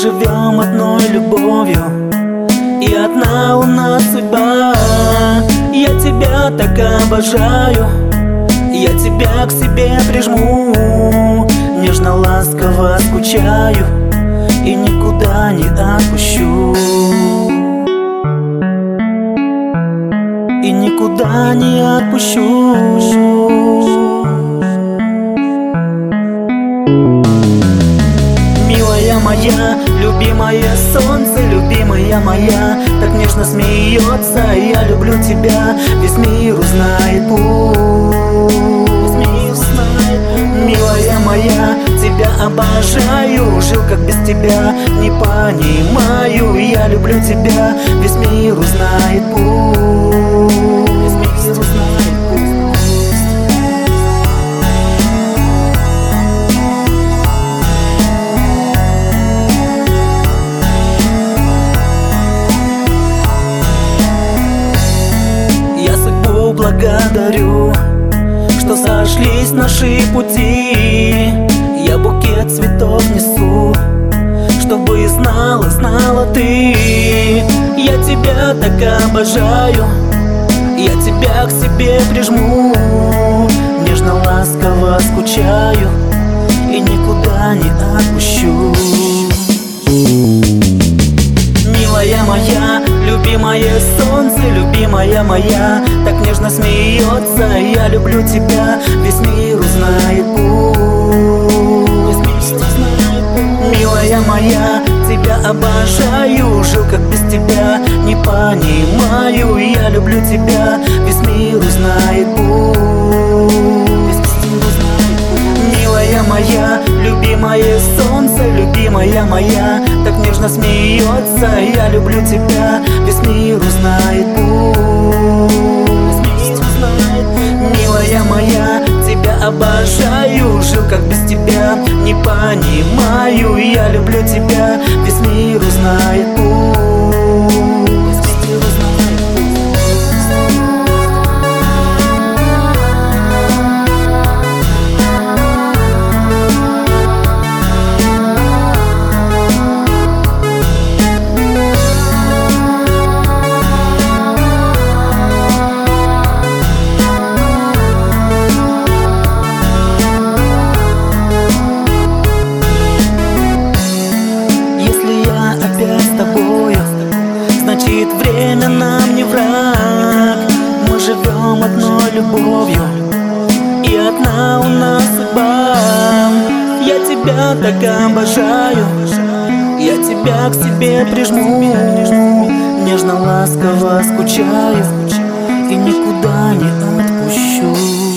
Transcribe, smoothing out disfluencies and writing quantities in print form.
живем одной любовью, и одна у нас судьба. Я тебя так обожаю, я тебя к себе прижму, нежно, ласково скучаю и никуда не отпущу. И никуда не отпущу. Милая моя, любимое солнце, любимая моя, так нежно смеется. Я люблю тебя, весь мир узнает пусть. Милая моя, тебя обожаю, жил как без тебя, не понимаю. Я люблю тебя, весь мир узнает пусть. Весь мир узнает пусть. Я судьбу благодарю, что сошлись наши пути. Я букет цветов несу, чтобы знала, знала ты. Я тебя так обожаю, я тебя к себе прижму, нежно, ласково скучаю и никуда не отпущу. Милая моя, любимое солнце, любимая моя, так нежно смеется. Я люблю тебя, весь мир узнает пусть. Милая моя, тебя обожаю, жил как без тебя, не понимаю. Я люблю тебя, весь мир узнает пусть. Милая моя, любимое солнце, любимая моя, так нежно смеется. Я люблю тебя, весь мир узнает пусть. Милая моя, тебя обожаю, жил как без тебя, не понимаю. Я люблю тебя, весь мир узнает пусть. Значит, время нам не враг. Мы живем одной любовью, и одна у нас судьба. Я тебя так обожаю, я тебя к себе прижму, нежно, ласково скучаю и никуда не отпущу.